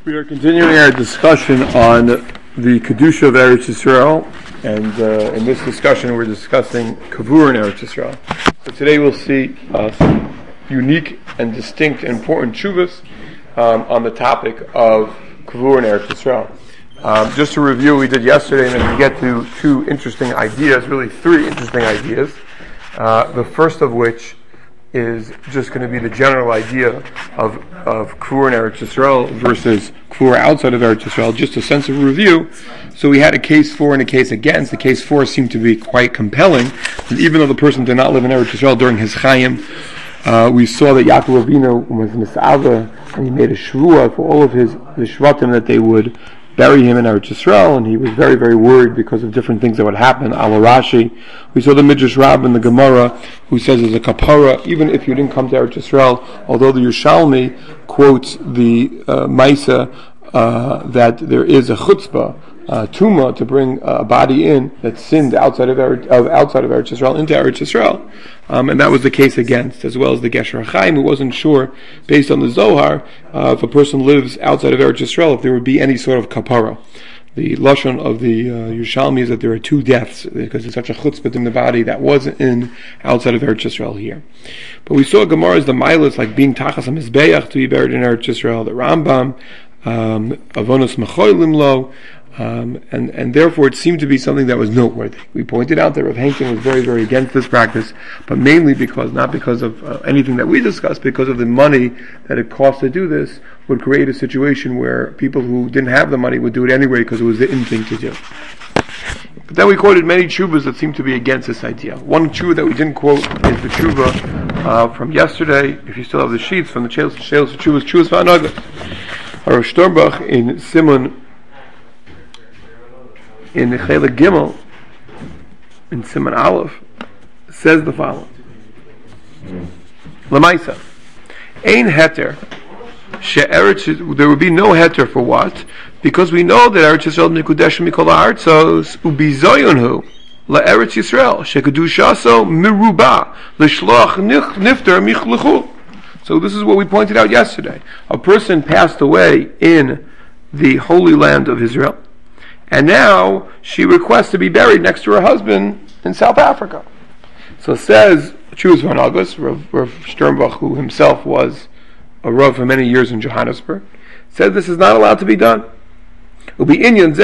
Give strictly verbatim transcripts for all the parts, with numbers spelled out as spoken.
We are continuing our discussion on the Kedusha of Eretz Yisrael, and uh, in this discussion we're discussing Kavur in Eretz Yisrael. So today we'll see uh, some unique and distinct and important tshuvas um, on the topic of Kavur in Eretz Yisrael. Um, just to review what we did yesterday, and then we get to two interesting ideas, really three interesting ideas. Uh, the first of which is just going to be the general idea of of Kavur in Eretz Yisrael versus Kavur outside of Eretz Yisrael, just a sense of review. So we had a case for and a case against. The case for seemed to be quite compelling, and even though the person did not live in Eretz Yisrael during his Chaim, uh, we saw that Yaakov Avinu was Mis'ava, and he made a shvua for all of his the shvatim that they would bury him in Eretz Yisrael, and he was very, very worried because of different things that would happen. Al Rashi, we saw the Midrash Rab in the Gemara, who says as a kapara, even if you didn't come to Eretz Yisrael, although the Yerushalmi quotes the uh, Maisa uh, that there is a chutzpah, uh, tuma, to bring a body in that sinned outside of, Eretz, of outside of Eretz Yisrael into Eretz Yisrael. Um, and that was the case against, as well as the Gesher HaChaim, who wasn't sure, based on the Zohar, uh, if a person lives outside of Eretz Yisrael, if there would be any sort of kapara. The lashon of the uh, Yerushalmi is that there are two deaths, because it's such a chutzpah in the body that was in outside of Eretz Yisrael here. But we saw Gemara's the milas, like being tachas ha-mizbeach, to be buried in Eretz Yisrael, the Rambam, um, avonos mecholim lo, Um, and, and therefore it seemed to be something that was noteworthy. We pointed out that Rav Henkin was very, very against this practice, but mainly because, not because of uh, anything that we discussed, because of the money that it cost to do this, would create a situation where people who didn't have the money would do it anyway because it was the in thing to do. But then we quoted many tshuvas that seem to be against this idea. One tshuva that we didn't quote is the tshuva uh, from yesterday, if you still have the sheets, from the Sheilas Tshuvas, Tshuvas V'Anagas. Rav Sternbach in Simon, in the Chelek Gimel, in Simon Aleph, says the following: Lamaisa, ein heter, she'eretz, there would be no heter for what? Because we know that Eretz Yisrael mikudesh mikol ha'artzos ubizoyonhu la'eretz Yisrael shekedushaso miruba l'shloach nifter michluchu. So this is what we pointed out yesterday. A person passed away in the Holy Land of Israel, and now she requests to be buried next to her husband in South Africa. So says Tshuvas V'Anagas, Rav, Rav Sternbach, who himself was a Rav for many years in Johannesburg, said this is not allowed to be done. Tosfos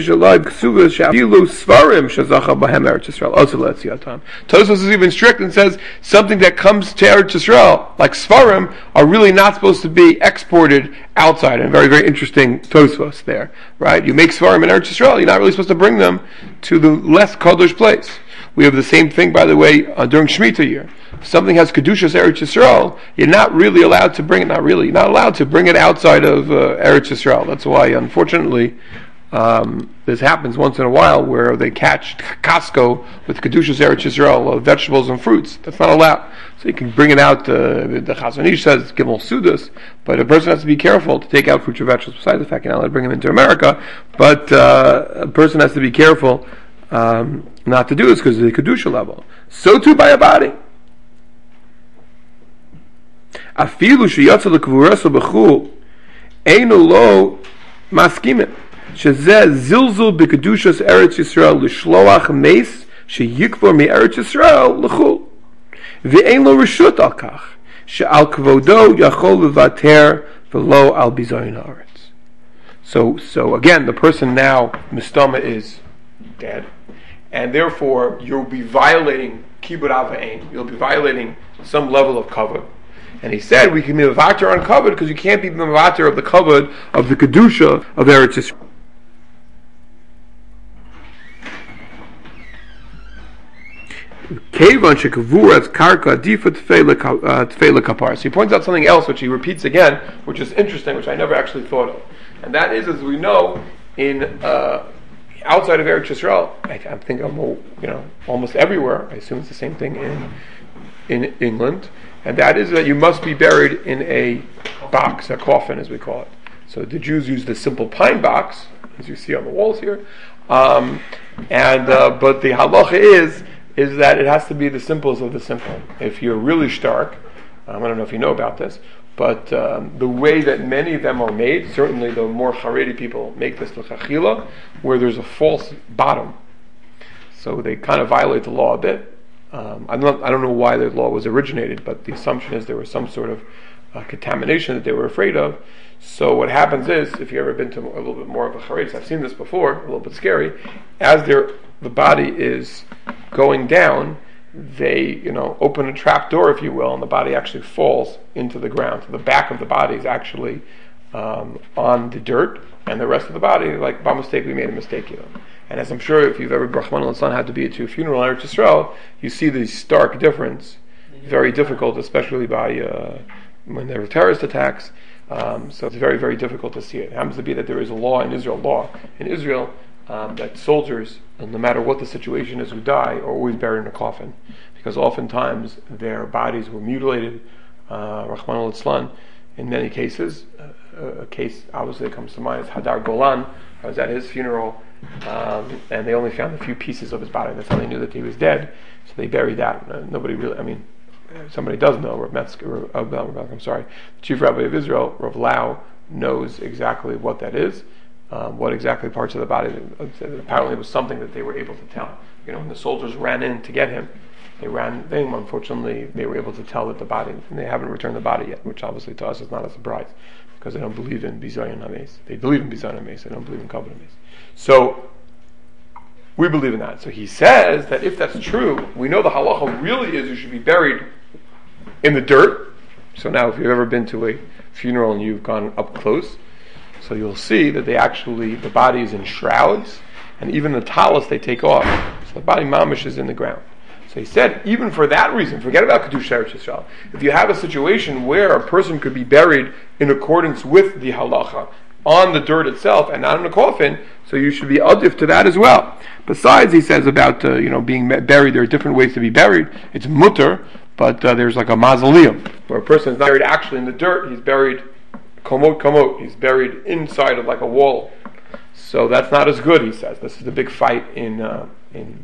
is even strict and says something that comes to Eretz Yisrael, like Svarim, are really not supposed to be exported outside. And very, very interesting Tosfos there, right? You make Svarim in Eretz Yisrael, you're not really supposed to bring them to the less Kadosh place. We have the same thing, by the way, uh, during Shemitah year. If something has Kedushas Eretz Yisrael, you're not really allowed to bring it, not really, you're not allowed to bring it outside of uh, Eretz Yisrael. That's why, unfortunately, um, this happens once in a while where they catch Costco with Kedushas Eretz Yisrael, uh, vegetables and fruits. That's not allowed. So you can bring it out, uh, the Chazon Ish says, Gimel Sudas, but a person has to be careful to take out fruits or vegetables, besides the fact you're not allowed to bring them into America, but uh, a person has to be careful Um, not to do this because of the Kedusha level. So too by a body. Afilu sheyatza lekavuraso b'chul einu lo maskimin shezeh zilzul b'kedushas Eretz Yisrael l'shloach meis sheyikvor me'Eretz Yisrael l'chul ve'ein lo reshut al kach she'al kavodo yachol levater v'lo al bizayin haaretz. So, so again, the person now mistama is dead, and therefore you'll be violating kibud ava'in. You'll be violating some level of kavod. And he said we can be mevater on kavod because you can't be mevater of the kavod of the kedusha of Eretz Yisrael. Kevan shekavuras karka difa tefela kapar. So he points out something else which he repeats again, which is interesting, which I never actually thought of, and that is, as we know, in uh, outside of Eretz Yisrael, I, I think I'm, you know, almost everywhere. I assume it's the same thing in in England, and that is that you must be buried in a box, a coffin, as we call it. So the Jews use the simple pine box, as you see on the walls here, um, and uh, but the halacha is is that it has to be the simplest of the simple. If you're really stark, um, I don't know if you know about this, but um, the way that many of them are made, certainly the more Haredi people make this l'chachila, where there's a false bottom. So they kind of violate the law a bit. Um, I'm not, I don't know why the law was originated, but the assumption is there was some sort of uh, contamination that they were afraid of. So what happens is, if you've ever been to a little bit more of a Haredi, I've seen this before, a little bit scary, as they're, the body is going down, they, you know, open a trap door, if you will, and the body actually falls into the ground. So the back of the body is actually um, on the dirt, and the rest of the body, like, by mistake, we made a mistake, you know. And as I'm sure if you've ever, Rahman al-San had to be at your funeral in Eretz Yisrael, you see the stark difference. Very difficult, especially by uh, when there were terrorist attacks. Um, so it's very, very difficult to see it. It happens to be that there is a law in Israel, law in Israel, um, that soldiers, no matter what the situation is, who die, are always buried in a coffin, because oftentimes their bodies were mutilated. Uh, Rahman al-Islan, in many cases, uh, a case obviously that comes to mind is Hadar Golan. I was at his funeral, um, and they only found a few pieces of his body. That's how they knew that he was dead. So they buried that. Uh, nobody really, I mean, somebody does know. Rav Metzger, uh, I'm sorry, the chief rabbi of Israel, Rav Lau, knows exactly what that is, um, what exactly parts of the body. Apparently, it was something that they were able to tell. You know, when the soldiers ran in to get him, they ran. They unfortunately they were able to tell that the body, and they haven't returned the body yet, which obviously to us is not a surprise, because they don't believe in bizayon hames. They believe in bizayon hames. They don't believe in kavod hames. So we believe in that. So he says that if that's true, we know the halacha really is you should be buried in the dirt. So now if you've ever been to a funeral and you've gone up close, so you'll see that they actually, the body is in shrouds, and even the talus they take off. So the body mamish is in the ground. So he said, even for that reason, forget about Kedusha Eretz Yisrael. If you have a situation where a person could be buried in accordance with the halacha, on the dirt itself and not in a coffin, so you should be adif to that as well. Besides, he says about uh, you know being buried, there are different ways to be buried. It's mutter, but uh, there's like a mausoleum where a person is not buried actually in the dirt. He's buried komot komot. He's buried inside of like a wall. So that's not as good, he says. This is the big fight in uh, in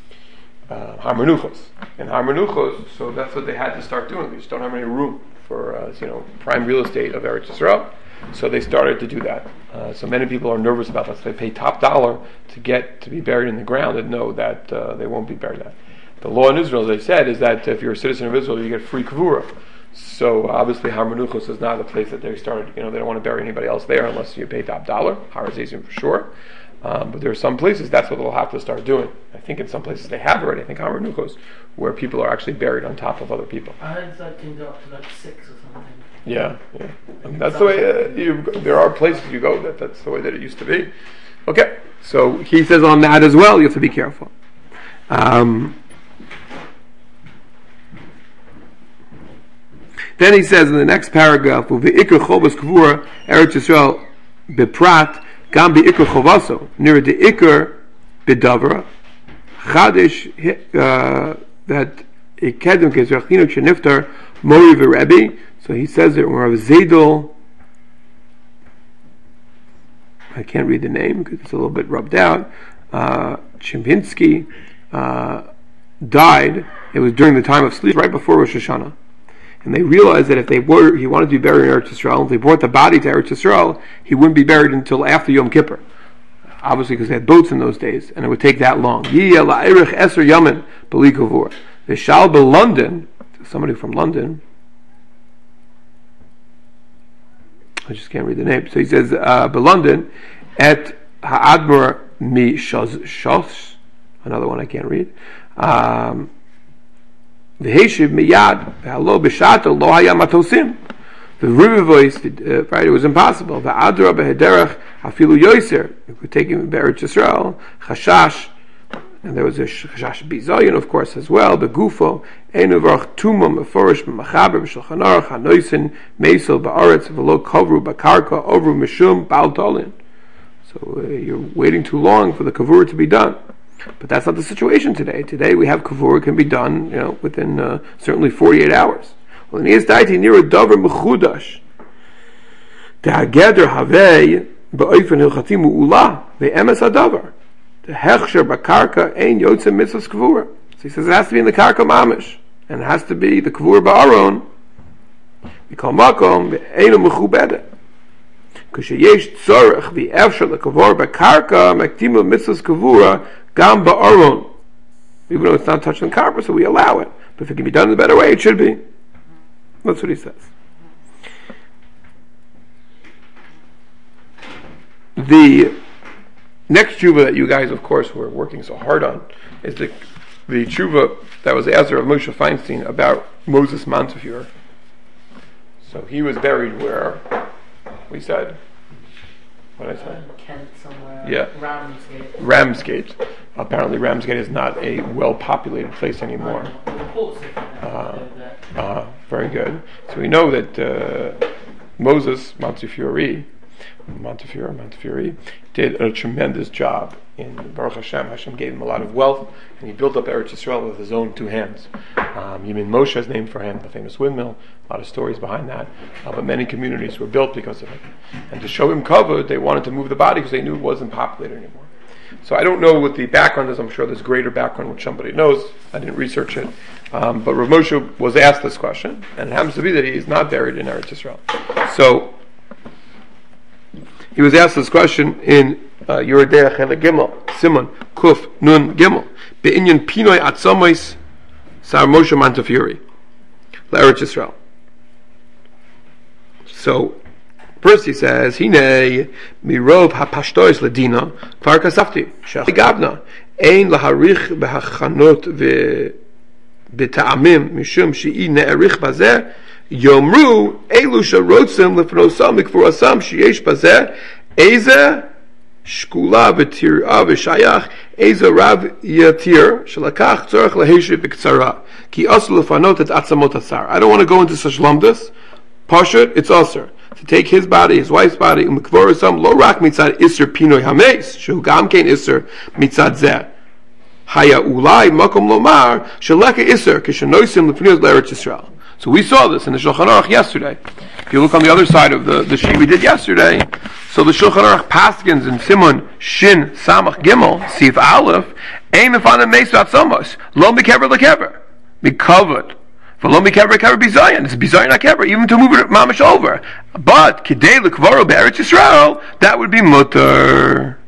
uh, Har Menuchos. In Har Menuchos, so that's what they had to start doing. They just don't have any room for uh, you know prime real estate of Eretz Yisrael. So they started to do that. Uh, so many people are nervous about that. So they pay top dollar to get to be buried in the ground and know that uh, they won't be buried there. The law in Israel, as I said, is that if you're a citizen of Israel, you get free kavura. So obviously Har Menuchos is not the place that they started. You know, they don't want to bury anybody else there unless you pay top dollar. Har Hazazim for sure. Um, but there are some places that's what they'll have to start doing. I think in some places they have already. I think Har Menuchos, where people are actually buried on top of other people. I heard that can go up to like six or something. Yeah, yeah. I mean, that's the way uh, you. There are places you go that that's the way that it used to be. Okay, so he says on that as well, you have to be careful. Um, then he says in the next paragraph, "Uve'ikr chovas kavura Eretz Yisrael beprat gam be'ikr chovaso near the ikr bedavra chadish uh, that ikedem kezrachinu sheniftar mori v'rebbe." So he says that Rav Zadel, I can't read the name because it's a little bit rubbed out, uh, Chimpinsky, uh, died. It was during the time of sleep, right before Rosh Hashanah. And they realized that if they were, he wanted to be buried in Eretz Yisrael, if they brought the body to Eretz Yisrael, he wouldn't be buried until after Yom Kippur. Obviously because they had boats in those days, and it would take that long. Yiyah la'erich eser yamin b'li kavur. The Shalba London, somebody from London, I just can't read the name. So he says, uh, London, at Ha'admor mi shos, another one I can't read. Um, the Heshiv miyad, hello b'shato lo hayam matosim. The river voice, uh, right, it was impossible. The Adra b'hederach afilu yoiser. If we're taking Eretz Yisrael, chashash, and there was a chashash bizayon, of course, as well. The gufo enuvarch tumam meforish b'machaber b'shulchan aruch hanoisin meisel ba'aretz v'lo kavru b'karka ovru mishum bal tolin. So uh, you're waiting too long for the kavur to be done. But that's not the situation today. Today we have kavur can be done, you know, within uh, certainly forty-eight hours. Well, in daiti near a davar mechudash. The hageder havei ba'ofen hilchatim u'ula ve'emes hadavar. The hechsher b'karka ein yotze mitzvahs kavur. So he says it has to be in the karka mamish, and it has to be the kavur ba'aron. מכל מקום, ואינו מכובדת. כשיש צורך ואפשר לקבור בקרקע, מקדימים למצוות קבורה גם בארון. Even though it's not touching the carpet, so we allow it. But if it can be done in a better way, it should be. That's what he says. The next tshuva that you guys, of course, were working so hard on is the the tshuva that was asked of Moshe Feinstein about Moses Montefiore. So he was buried where? We said. What did I say? Uh, Kent somewhere. Yeah. Ramsgate. Ramsgate. Apparently, Ramsgate is not a well-populated place anymore. Uh, uh, very good. So we know that uh, Moses Montefiore, Montefiore, Montefiore, did a tremendous job in Baruch Hashem. Hashem gave him a lot of wealth, and he built up Eretz Yisrael with his own two hands. Um, Yemin Moshe is named for him, the famous windmill. A lot of stories behind that. Uh, but many communities were built because of it. And to show him covered, they wanted to move the body because they knew it wasn't populated anymore. So I don't know what the background is. I'm sure there's greater background which somebody knows. I didn't research it. Um, but Rav Moshe was asked this question, and it happens to be that he is not buried in Eretz Yisrael. So he was asked this question in Yeridei Chelek Gimel, Simon Kuf Nun Gimel, Be'inyan Pinoi Atzomis Sar Moshe Montefiore, Eretz Yisrael. So first he says, Hine mirov hapashtois ledina kvar kasafti shach gabna ein laharich behachanot ve beta'amim mishum she'i ne'erich bazeh yomru elu sharotzim lefnosam mikfurasam sheyesh bazeh eze shkula v'tir'a v'shayach eze rav yatir shalakach tzorach laheshiv b'ktsara ki asu lefanot et atzamot asar. I don't want to go into such lumdus. Pashut, it's usher to take his body, his wife's body, umekvorasam lo rak mitzad iser pinoi hames, shu gam kein iser mitzad zeh. Haya ulai makom lomar shaleka iser kishanoisim lefniyos l'Eretz Yisrael. So we saw this in the Shulchan Aruch yesterday. If you look on the other side of the the sheet we did yesterday, so the Shulchan Aruch paskins in Simon Shin Samach Gimel Sif Aleph ein mefanim meisvat somos lo mikever lekever mikavod. V'lo mikever kever bizayin. It's bizayin kever, even to move it mamish over. But kidei lekvaro be'Eretz Yisrael, that would be mutter.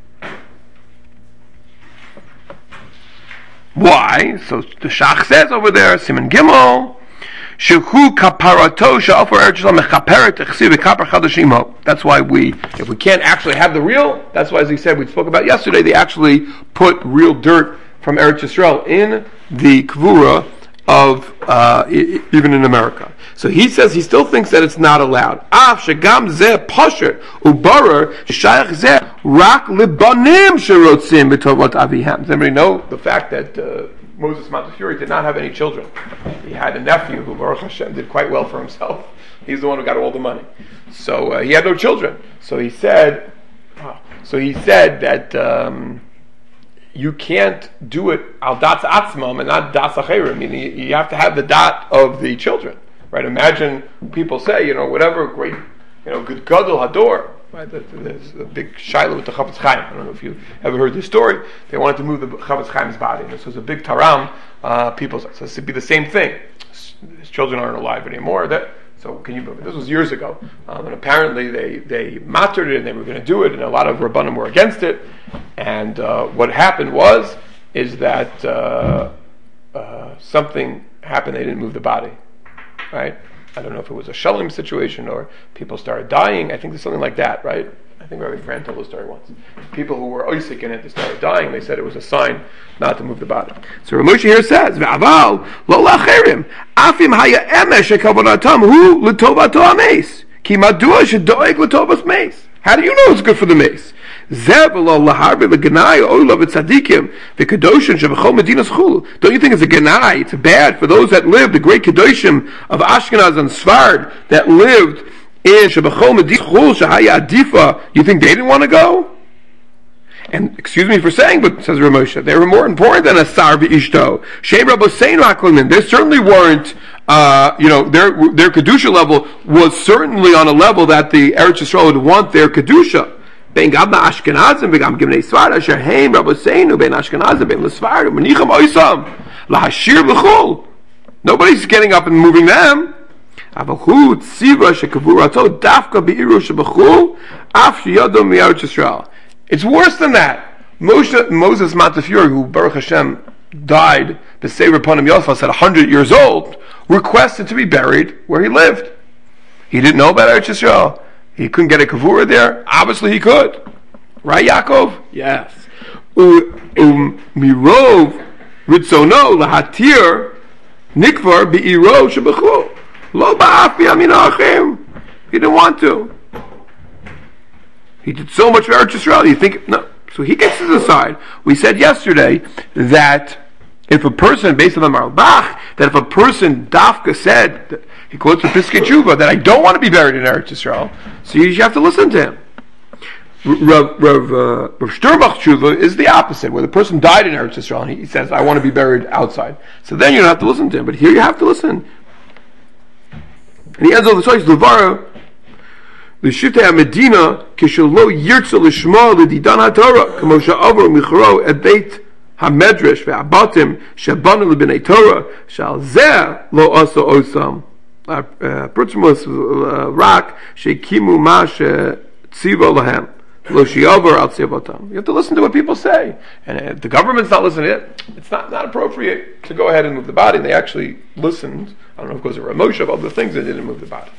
Why? So the Shach says over there, Simon Gimel, shehu kaparato sha'ofer Eretz Yisrael mechaperet echsiv v'kapar chadashimo. That's why we, if we can't actually have the real, that's why, as he said, we spoke about yesterday, they actually put real dirt from Eretz Yisrael in the kvura of uh, I- even in America. So he says he still thinks that it's not allowed. Af shegam zeh posher ubarer shayach zeh rak libanim sherotzim b'tovot avihem. Does anybody know the fact that uh, Moses Montefiore did not have any children? He had a nephew who, Baruch Hashem, did quite well for himself. He's the one who got all the money. So uh, he had no children. So he said, oh, so he said that. Um, You can't do it al dat atzmam and not das acherim. I mean, you, you have to have the dot of the children, right? Imagine people say, you know, whatever great, you know, good gadol hador, right? There's a big shiloh with the Chafetz Chaim. I don't know if you ever heard this story. They wanted to move the Chafetz Chaim's body. This was a big taram. Uh, people said, so this would be the same thing. His children aren't alive anymore. That. So can you believe it? This was years ago, um, and apparently they they mattered it and they were going to do it, and a lot of rabbanim were against it. And uh, what happened was is that uh, uh, something happened. They didn't move the body, right? I don't know if it was a shalom situation or people started dying. I think there's something like that, right? I think Rabbi Fran told the story once. People who were oisik in it, they started dying. They said it was a sign not to move the body. So Rav Moshe here says, "V'aval lo lacherim afim haya emesh shekavonatam hu l'tovato hameis ki madua shedoeg l'tovas meis." How do you know it's good for the mace? Don't you think it's a genai? It's bad for those that lived, the great kedoshim of Ashkenaz and Sfard that lived in Shebachol Medina Shahaya Adifa. You think they didn't want to go? And excuse me for saying, but says Rav Moshe, they were more important than a Sar v'Ishto. Shem Rabboseinu Haklalim. They certainly weren't. Uh, you know, their their kedusha level was certainly on a level that the Eretz Yisrael would want their kedusha. Ben gab na Ashkenazim, ben gab gimnei Sfard, asher heim Rabboseinu ben Ashkenazim ben l'Sfard, menicham oisam lahashir l'chol. Nobody's getting up and moving them. Avahu tziva shekavurato dafka be'iru shebachul af sheyado mi'eretz Yisrael. It's worse than that. Moshe, Moses Montefiore, who Baruch Hashem died, B'Seir Panim Yosfas at one hundred years old, requested to be buried where he lived. He didn't know about Eretz Yisrael. He couldn't get a kavura there. Obviously he could. Right, Yaakov? Yes. Um, mirov ritzono lahatir nikvar be'iro shebechu lo ba'af bi'amin ha'achim. He didn't want to. He did so much for Eretz Yisrael. You think no? So he gets to decide. We said yesterday that if a person, based on the Marlbach, that if a person dafka said, he quotes the Piskei Tshuva, that I don't want to be buried in Eretz Yisrael, so you have to listen to him. Rav, Rav, uh, Rav Sternbach Tshuva is the opposite, where the person died in Eretz Yisrael and he says, I want to be buried outside. So then you don't have to listen to him, but here you have to listen. And he ends all the choice, Levara, L'shitei Medina kishelo yirtza l'shma l'didan haTorah kamo she'avar michro et beit hamedrash ve'abatim shebanu l'bnei Torah shal zeh lo asa osam prutzmus rak shekimu ma she'tziva lahem lo she'avar al tzivatam. You have to listen to what people say, and if the government's not listening to it, it's not, not appropriate to go ahead and move the body. And they actually listened. I don't know if it goes to Ramosha of other things, they didn't move the body.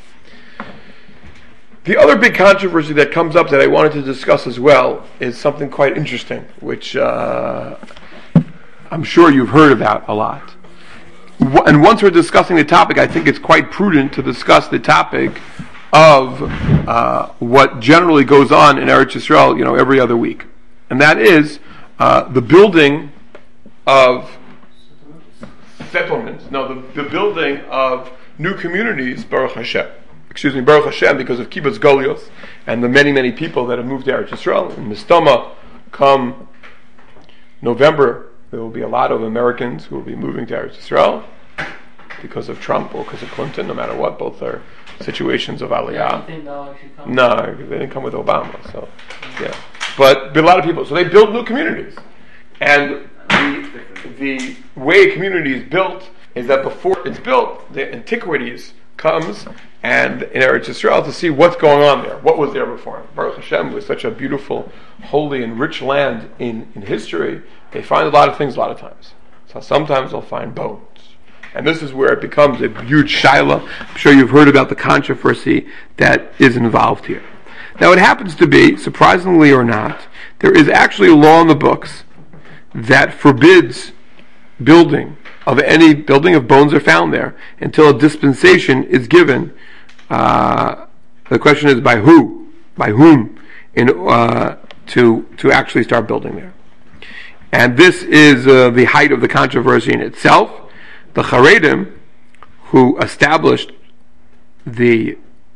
The other big controversy that comes up that I wanted to discuss as well is something quite interesting, which uh, I'm sure you've heard about a lot. And once we're discussing the topic, I think it's quite prudent to discuss the topic of uh, what generally goes on in Eretz Yisrael, you know, every other week, and that is uh, the building of settlements. No, the, the building of new communities, Baruch Hashem. Excuse me, Baruch Hashem, because of Kibbutz Golios and the many, many people that have moved to Eretz Yisrael. In Mistama, come November, there will be a lot of Americans who will be moving to Eretz Yisrael because of Trump or because of Clinton, no matter what. Both are situations of Aliyah. Yeah, you think they'll actually come? No, they didn't come with Obama, so, yeah. But, but a lot of people, so they build new communities. And the, the way a community is built is that before it's built, the antiquities comes and in Eretz Yisrael to see what's going on there. What was there before? Baruch Hashem was such a beautiful, holy, and rich land in, in history. They find a lot of things a lot of times. So sometimes they'll find bones. And this is where it becomes a huge shaila. I'm sure you've heard about the controversy that is involved here. Now it happens to be, surprisingly or not, there is actually a law in the books that forbids building of any building of bones are found there until a dispensation is given. Uh, the question is by who, by whom, in uh, to to actually start building there. And this is uh, the height of the controversy in itself. The Charedim, who established the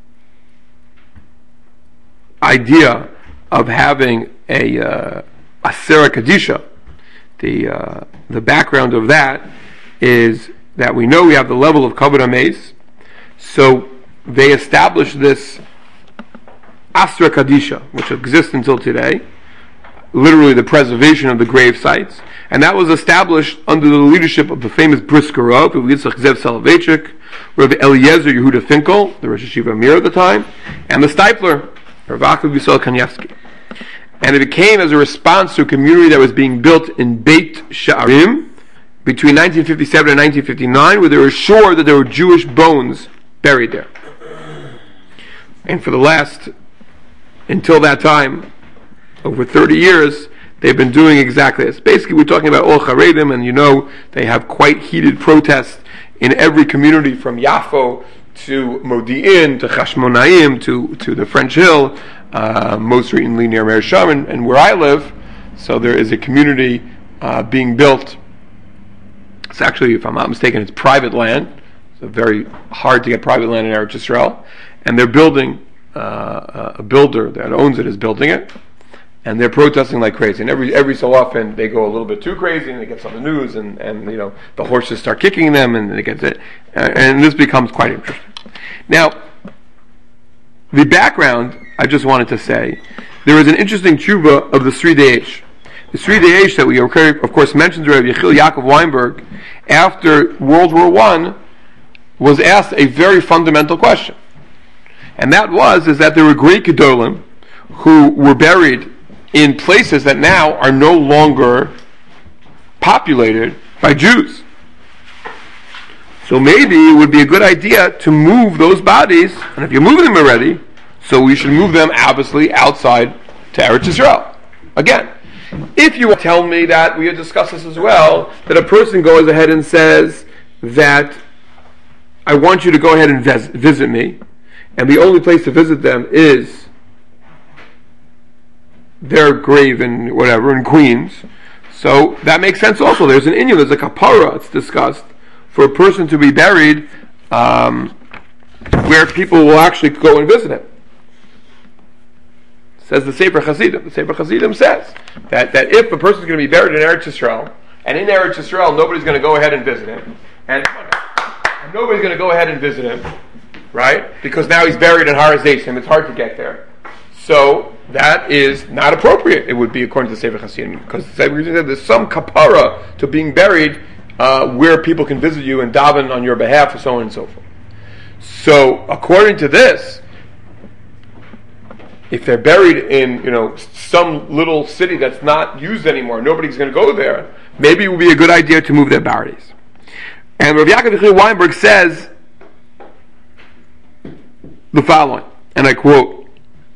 idea of having a uh, Asera Kadisha, the uh, the background of that is that we know we have the level of Kavod HaMeis, so they established this Asra Kadisha, which exists until today, literally the preservation of the grave sites, and that was established under the leadership of the famous Brisker Rav, Rav Yitzchak Zev Soloveitchik, Rav Eliezer Yehuda Finkel, the Rosh Yeshiva Amir at the time, and the Stipler, Rav Yaakov Yisrael Kanievsky. And it became as a response to a community that was being built in Beit Sha'arim between nineteen fifty-seven and nineteen fifty-nine, where they were sure that there were Jewish bones buried there. And for the last, until that time, over thirty years, they've been doing exactly this. Basically, we're talking about all Charedim, and you know they have quite heated protests in every community, from Yafo to Modi'in to Chashmonaim to, to the French Hill, uh, most recently near Meir Sham, and, and where I live. So there is a community uh, being built. It's actually, if I'm not mistaken, it's private land. It's very hard to get private land in Eretz Yisrael. And they're building, uh, a builder that owns it is building it. And they're protesting like crazy. And every every so often they go a little bit too crazy, and it gets on the news, and, and you know the horses start kicking them, and it gets it, and this becomes quite interesting. Now, the background I just wanted to say, there is an interesting tshuva of the Sri Deish. The Sri Deish that we of course mentioned, Rabbi Yechiel Yaakov Weinberg, after World War One, was asked a very fundamental question. And that was, is that there were great Gedolim who were buried in places that now are no longer populated by Jews. So maybe it would be a good idea to move those bodies, and if you're moving them already, so we should move them obviously outside to Eretz Yisrael. Again, if you tell me that, we had discussed this as well, that a person goes ahead and says that I want you to go ahead and vis- visit me, and the only place to visit them is their grave in whatever, in Queens. So that makes sense also. There's an inyan, there's a kapara, it's discussed, for a person to be buried um, where people will actually go and visit him. Says the Sefer Chassidim. The Sefer Chassidim says that, that if a person is going to be buried in Eretz Yisrael, and in Eretz Yisrael nobody's going to go ahead and visit him, and, and nobody's going to go ahead and visit him, right? Because now he's buried in Har Hazeisim, it's hard to get there. So that is not appropriate, it would be according to the Sefer Chassidim, because the Sefer Chassidim said there's some kapara to being buried uh, where people can visit you and daven on your behalf, and so on and so forth. So according to this, if they're buried in, you know, some little city that's not used anymore, nobody's going to go there, maybe it would be a good idea to move their bodies. And Rav Yaakov Yechiel Weinberg says the following, and I quote,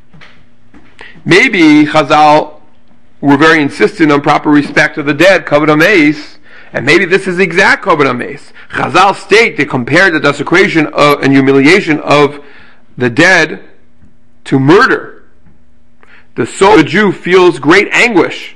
maybe Chazal were very insistent on proper respect of the dead, Kavod HaMeis, and maybe this is the exact Kavod HaMeis. Chazal state they compared the desecration of, and humiliation of the dead to murder. The soul of the Jew feels great anguish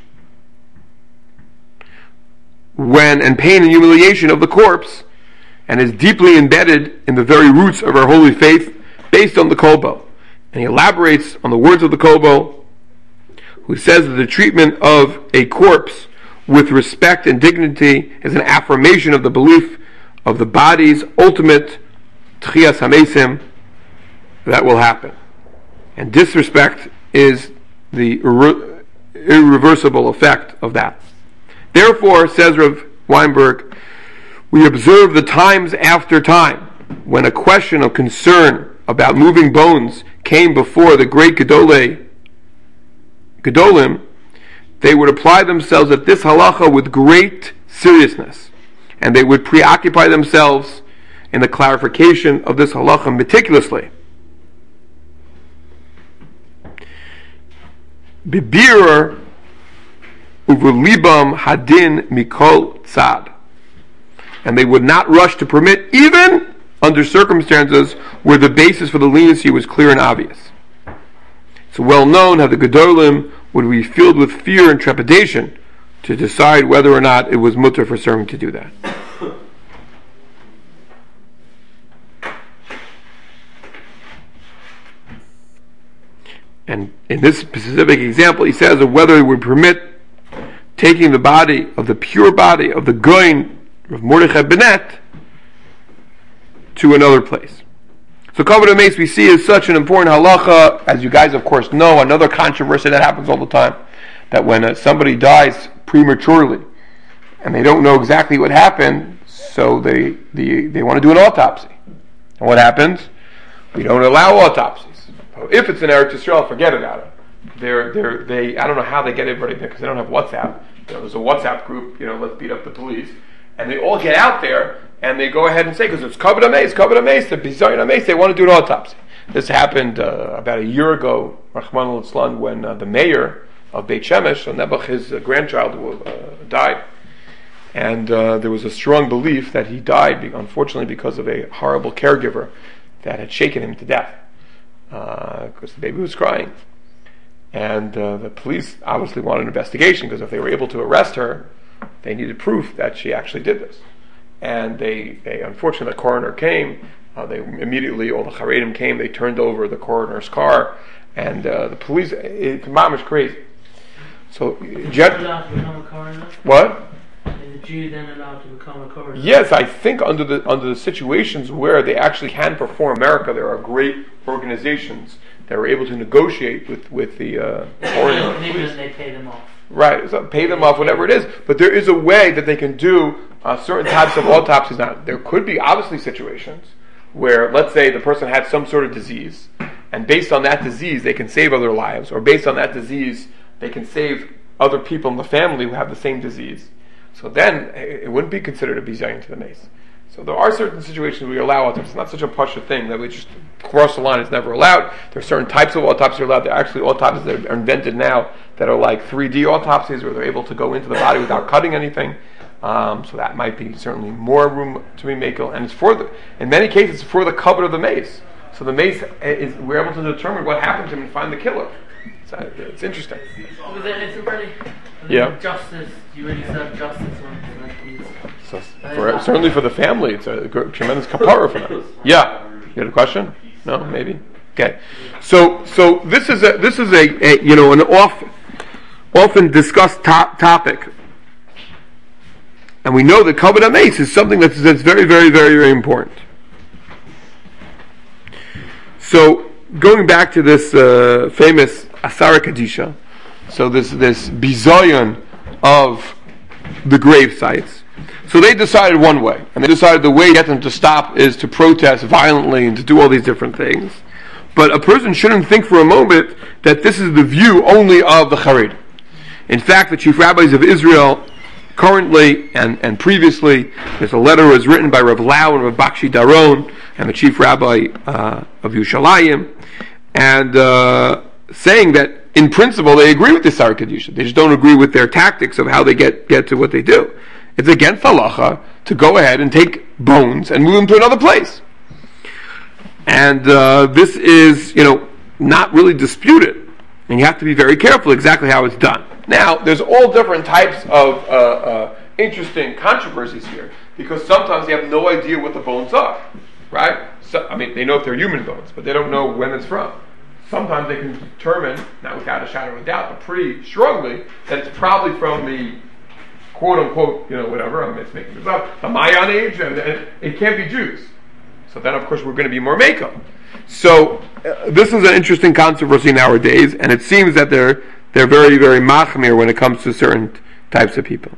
when, and pain and humiliation of the corpse, and is deeply embedded in the very roots of our holy faith, based on the Kobo. And he elaborates on the words of the Kobo, who says that the treatment of a corpse with respect and dignity is an affirmation of the belief of the body's ultimate Tchias HaMesim that will happen. And disrespect is the irre- irreversible effect of that. Therefore, says Rav Weinberg, we observe the times after time when a question of concern about moving bones came before the great Gedolei, Gedolim, they would apply themselves at this halacha with great seriousness, and they would preoccupy themselves in the clarification of this halacha meticulously. Bibir uvelibam hadin mikol tzad, and they would not rush to permit, even under circumstances where the basis for the leniency was clear and obvious. It's well known how the Gedolim would be filled with fear and trepidation to decide whether or not it was mutter for someone to do that. And in this specific example, he says of whether it would permit taking the body of the pure body of the Goin of Mordechai Benet to another place. So Kavod HaMeis we see is such an important halacha, as you guys of course know, another controversy that happens all the time, that when uh, somebody dies prematurely and they don't know exactly what happened, so they, they, they want to do an autopsy. And what happens? We don't allow autopsies. If it's in Eretz Yisrael, forget about it. They're, they're, they, I don't know how they get everybody there because they don't have WhatsApp. You know, there's a WhatsApp group, you know, let's beat up the police. And they all get out there and they go ahead and say, because it's Kavod HaMeis, Kavod HaMeis, the Bizayon HaMeis, they want to do an autopsy. This happened uh, about a year ago, Rachmana litzlan, when uh, the mayor of Beit Shemesh, so Nebuch, his uh, grandchild, uh, died. And uh, there was a strong belief that he died, unfortunately, because of a horrible caregiver that had shaken him to death. Because uh, the baby was crying. And uh, the police obviously wanted an investigation, because if they were able to arrest her, they needed proof that she actually did this. And they, they unfortunately, the coroner came, uh, they immediately, all the Charedim came, they turned over the coroner's car, and uh, the police, it, mom is crazy. So, Jet, allowed to become a coroner? What? Is a Jew then allowed to become a coroner? Yes, I think under the under the situations where they actually can perform America, there are great organizations that are able to negotiate with with the uh, coroner. Even if they pay them off. right? So pay them off, whatever it is. But there is a way that they can do uh, certain types of autopsies. Now, there could be obviously situations where, let's say, the person had some sort of disease, and based on that disease, they can save other lives, or based on that disease, they can save other people in the family who have the same disease. So then, it wouldn't be considered a bizayin to the mace. So there are certain situations where we allow autopsy. It's not such a pasha thing that we just cross the line. It's never allowed. There are certain types of autopsies that are allowed. There are actually autopsies that are invented now that are like three D autopsies, where they're able to go into the body without cutting anything. Um, so that might be certainly more room to be makel, and it's for the. In many cases, it's for the cover of the mace. So the mace is we're able to determine what happened to him and find the killer. So it's interesting. But then it's already Yeah. justice. You really serve justice when when he's- So for, certainly for the family, it's a gr- tremendous kapara for them. Yeah, you had a question? No, maybe. Okay. So so this is a this is a, a you know an off, often discussed top, topic, and we know that kavod mace is something that's that's very very very very important. So going back to this uh, famous Asara Kadisha, so this this bizayon of the grave sites. So they decided one way, and they decided the way to get them to stop is to protest violently and to do all these different things. But a person shouldn't think for a moment that this is the view only of the Haredim. In fact, the chief rabbis of Israel, currently and, and previously, there's a letter that was written by Rav Lau and Rav Bakshi Daron, and the chief rabbi uh, of Yerushalayim, and uh, saying that in principle they agree with the Sar Kedusha. They just don't agree with their tactics of how they get, get to what they do. It's against halacha to go ahead and take bones and move them to another place. And uh, this is, you know, not really disputed. And you have to be very careful exactly how it's done. Now, there's all different types of uh, uh, interesting controversies here, because sometimes they have no idea what the bones are, right? So, I mean, they know if they're human bones, but they don't know when it's from. Sometimes they can determine, not without a shadow of a doubt, but pretty strongly, that it's probably from the quote unquote, you know, whatever, I'm just making this up, the Mayan age, and, and it can't be Jews. So then, of course, we're going to be more Mako. So uh, this is an interesting controversy nowadays, and it seems that they're they're very, very machmir when it comes to certain types of people.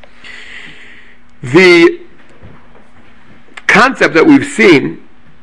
The concept that we've seen,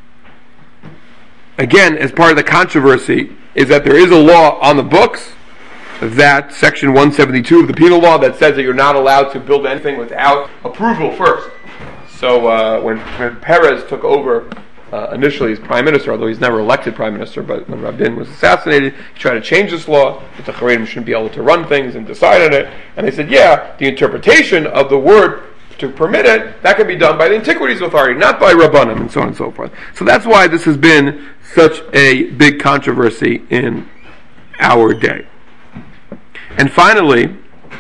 again, as part of the controversy, is that there is a law on the books, that section one seventy-two of the penal law, that says that you're not allowed to build anything without approval first. So uh, when, when Perez took over uh, initially as prime minister, although he's never elected prime minister, but when Rabin was assassinated, he tried to change this law, that the Haredim shouldn't be able to run things and decide on it. And they said, yeah, the interpretation of the word to permit it, that can be done by the Antiquities Authority, not by Rabbanim, and so on and so forth. So that's why this has been such a big controversy in our day. And finally,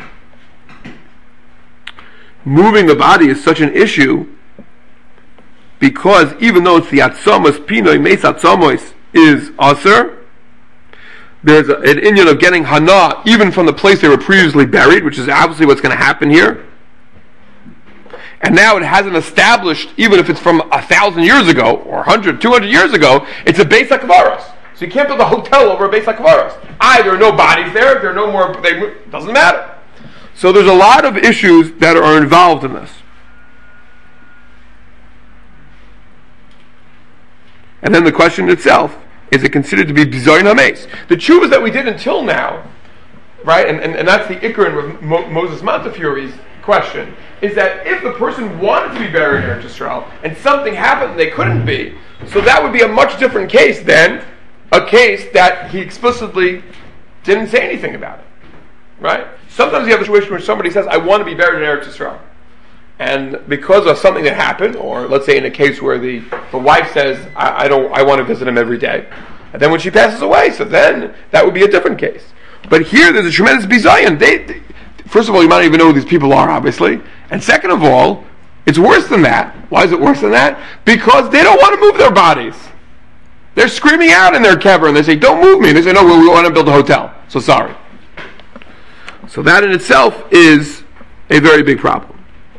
moving the body is such an issue because even though it's the atzamos pinoi meis atzamos is aser, there's a, an inyan of getting hana even from the place they were previously buried, which is obviously what's going to happen here. And now it hasn't established, even if it's from a thousand years ago or one hundred, two hundred years ago, it's a beis hakvaros. So you can't build a hotel over a beis hakvaros. I, there are no bodies there. There are no more. They, it doesn't matter. So there's a lot of issues that are involved in this. And then the question itself, is it considered to be bizayin hameis? The tshuvas that we did until now, right, and, and, and that's the ikrin of Mo, Moses Montefiori's question, is that if the person wanted to be buried in Eretz Yisrael and something happened and they couldn't be, so that would be a much different case than a case that he explicitly didn't say anything about it, right? Sometimes you have a situation where somebody says, I want to be buried in Eretz Yisrael. And because of something that happened, or let's say in a case where the, the wife says, I, I don't, I want to visit him every day. And then when she passes away, so then that would be a different case. But here there's a tremendous bizayon. They, they, first of all, you might not even know who these people are, obviously. And second of all, it's worse than that. Why is it worse than that? Because they don't want to move their bodies. They're screaming out in their kever, and they say, don't move me. And they say, no, well, we want to build a hotel. So sorry. So that in itself is a very big problem.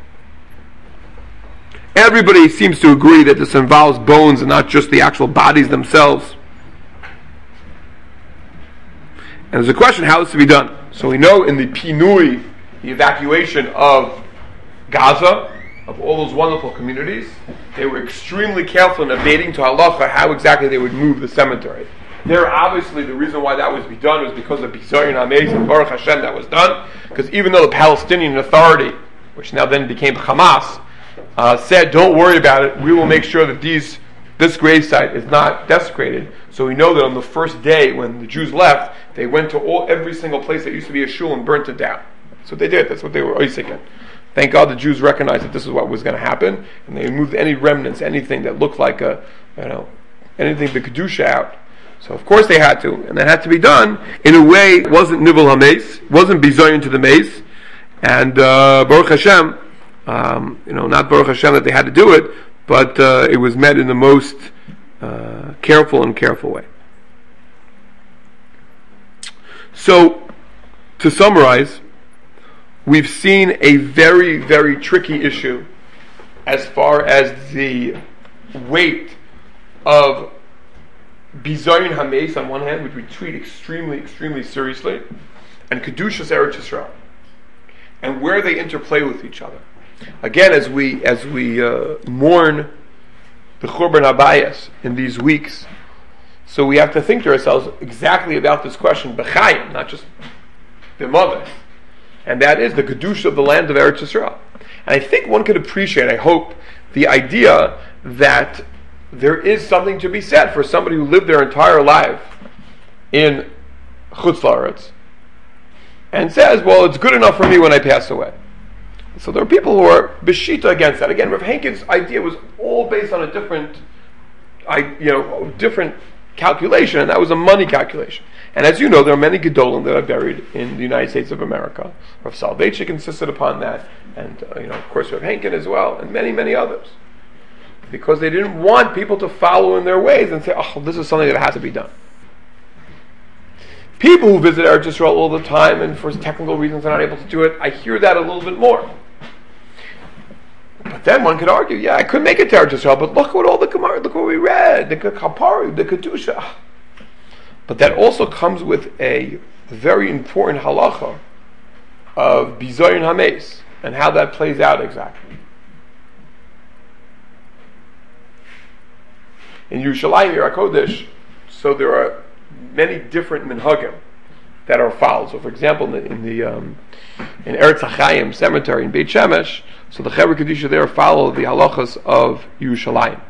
Everybody seems to agree that this involves bones and not just the actual bodies themselves. And there's a question how it's to be done. So we know in the Pinui, the evacuation of Gaza, of all those wonderful communities, they were extremely careful in abating to halacha how exactly they would move the cemetery. There, obviously, the reason why that was be done was because of Bizayin Hameis and Baruch Hashem that was done. Because even though the Palestinian Authority, which now then became Hamas, uh, said, "Don't worry about it. We will make sure that these this gravesite is not desecrated." So we know that on the first day when the Jews left, they went to all every single place that used to be a shul and burnt it down. That's what they did. That's what they were oisik in. Thank God the Jews recognized that this is what was going to happen, and they removed any remnants, anything that looked like a, you know, anything the kedusha out. So of course they had to, and that had to be done in a way. It wasn't nivul hameis, wasn't bizoyin to the mace, and uh, Baruch Hashem, um, you know, not Baruch Hashem that they had to do it, but uh, it was met in the most uh, careful and careful way. So, to summarize, we've seen a very, very tricky issue as far as the weight of Bizayin Hameis on one hand, which we treat extremely, extremely seriously, and Kedushas Eretz Yisrael, and where they interplay with each other. Again, as we as we uh, mourn the Churban Habayis in these weeks, so we have to think to ourselves exactly about this question, B'chayim, not just the mother, and that is the Kedusha of the land of Eretz Yisrael. And I think one could appreciate, I hope, the idea that there is something to be said for somebody who lived their entire life in Chutz La'aretz and says, well, it's good enough for me when I pass away. So there are people who are b'shita against that. Again, Rav Henkin's idea was all based on a different, I, you know, different calculation, and that was a money calculation. And as you know, there are many Gedolim that are buried in the United States of America. Rav Soloveitchik insisted upon that, and uh, you know, of course, Rav Henkin as well, and many, many others. Because they didn't want people to follow in their ways and say, oh, this is something that has to be done. People who visit Eretz Yisrael all the time and for technical reasons are not able to do it, I hear that a little bit more. But then one could argue, yeah, I could make it to Eretz Yisrael, but look what all the Gemara, look what we read, the Kapari, the Kedusha. But that also comes with a very important halacha of Bizayin Hameis and how that plays out exactly. In Yerushalayim, Yer HaKodesh, so there are many different minhagim that are followed. So, for example, in the, in, the, um, in Eretz HaChaim cemetery in Beit Shemesh, so the Chevra Kedusha there follow the halachas of Yerushalayim.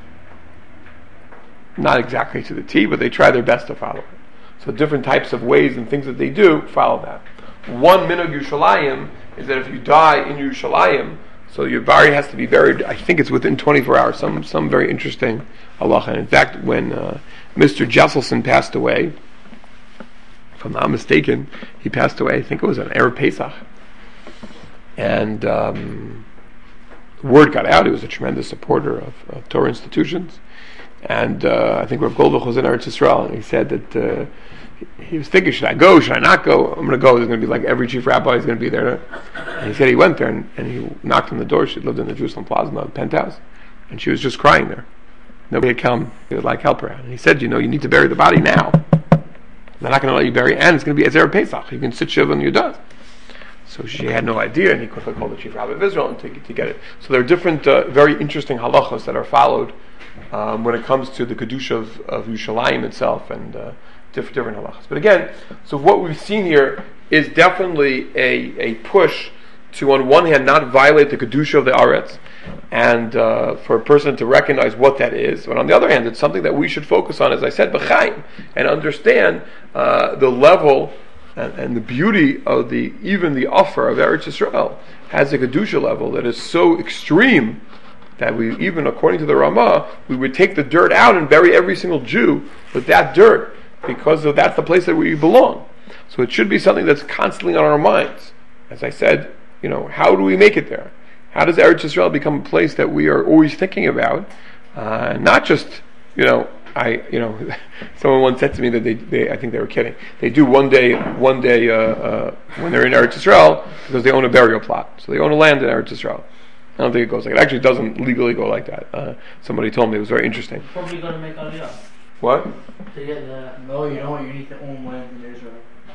Not exactly to the T, but they try their best to follow it. So different types of ways and things that they do follow that. One minhag Yerushalayim is that if you die in Yerushalayim, so your body has to be buried, I think it's within twenty-four hours, some some very interesting halacha. And in fact, when uh, Mister Jesselson passed away, if I'm not mistaken, he passed away, I think it was on Erev Pesach. And um, word got out, he was a tremendous supporter of, of Torah institutions. And uh, I think Rav Goldbach was in Eretz Yisrael, and he said that uh, he, he was thinking, should I go, should I not go? I'm going to go, there's going to be like every chief rabbi is going to be there. And he said he went there, and, and he knocked on the door. She lived in the Jerusalem Plaza, in the penthouse, and she was just crying there. Nobody had come, he would like help her out. And he said, you know, you need to bury the body now. They're not going to let you bury it, and it's going to be Ezer Pesach. You can sit shiva when you're done. So she had no idea, and he quickly called the chief rabbi of Israel and to, to get it. So there are different, uh, very interesting halachos that are followed um, when it comes to the kedusha of, of Yerushalayim itself, and uh, different different halachos. But again, so what we've seen here is definitely a, a push to, on one hand, not violate the kedusha of the aretz, and uh, for a person to recognize what that is. But on the other hand, it's something that we should focus on, as I said, b'chaim, and understand uh, the level and, and the beauty of the even the offer of Eretz Yisrael has a kedusha level that is so extreme that we, even according to the Ramah, we would take the dirt out and bury every single Jew with that dirt, because of, that's the place that we belong. So it should be something that's constantly on our minds. As I said, you know, how do we make it there? How does Eretz Yisrael become a place that we are always thinking about? Uh, not just, you know, I, you know, someone once said to me that they, they I think they were kidding. They do one day, one day uh, uh, when they're in Eretz Yisrael because they own a burial plot, so they own a land in Eretz Yisrael. I don't think it goes like it. Actually, doesn't legally go like that. Uh, somebody told me it was very interesting. Probably going to make Aliyah. What? To get the No, you know what? You need to own land in Israel.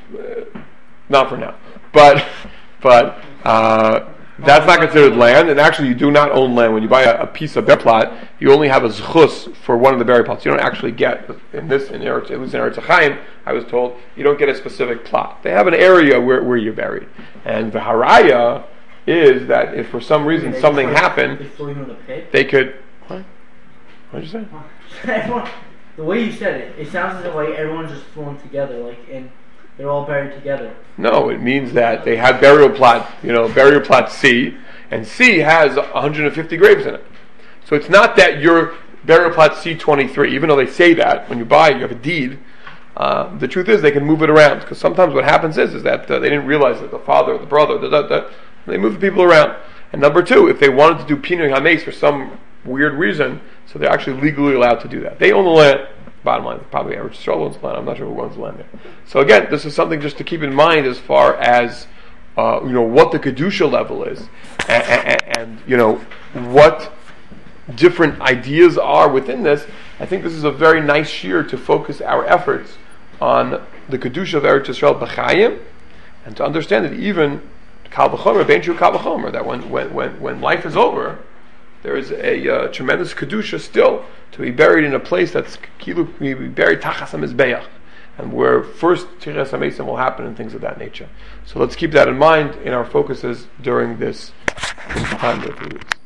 uh, not for now. But but uh, that's not considered land, and actually you do not own land. When you buy a, a piece of bear plot, you only have a zchus for one of the berry plots. You don't actually get, in this, in Eretz, at least in Eretz Chaim, I was told, you don't get a specific plot. They have an area where, where you're buried. And the haraya is that if for some reason They something throw- happened, They throw you in the pit. they could... What? What did you say? Everyone, the way you said it, it sounds as if like everyone's just thrown together, like and they're all buried together. No, it means that they have burial plot, you know, burial plot C, and C has one hundred fifty graves in it. So it's not that your burial plot C twenty-three, even though they say that when you buy, you have a deed. Uh, the truth is they can move it around, because sometimes what happens is is that uh, they didn't realize that the father, the brother, da, da, da, they move the people around. And number two, if they wanted to do pinui hameis for some weird reason, so they're actually legally allowed to do that. They own the land. Bottom line, probably Eretz Yisrael owns the land. I'm not sure who owns the land there. So again, this is something just to keep in mind as far as uh, you know what the kedusha level is, and, and, and you know what different ideas are within this. I think this is a very nice shear to focus our efforts on the kedusha of Eretz Yisrael b'chayim, and to understand that even kal v'chomer, ben shu kal v'chomer, that when when when when life is over, there is a uh, tremendous kedusha still to be buried in a place that's kilu, be buried tachas hamizbeach, and where first tiras hamesim will happen and things of that nature. So let's keep that in mind in our focuses during this time of the weeks.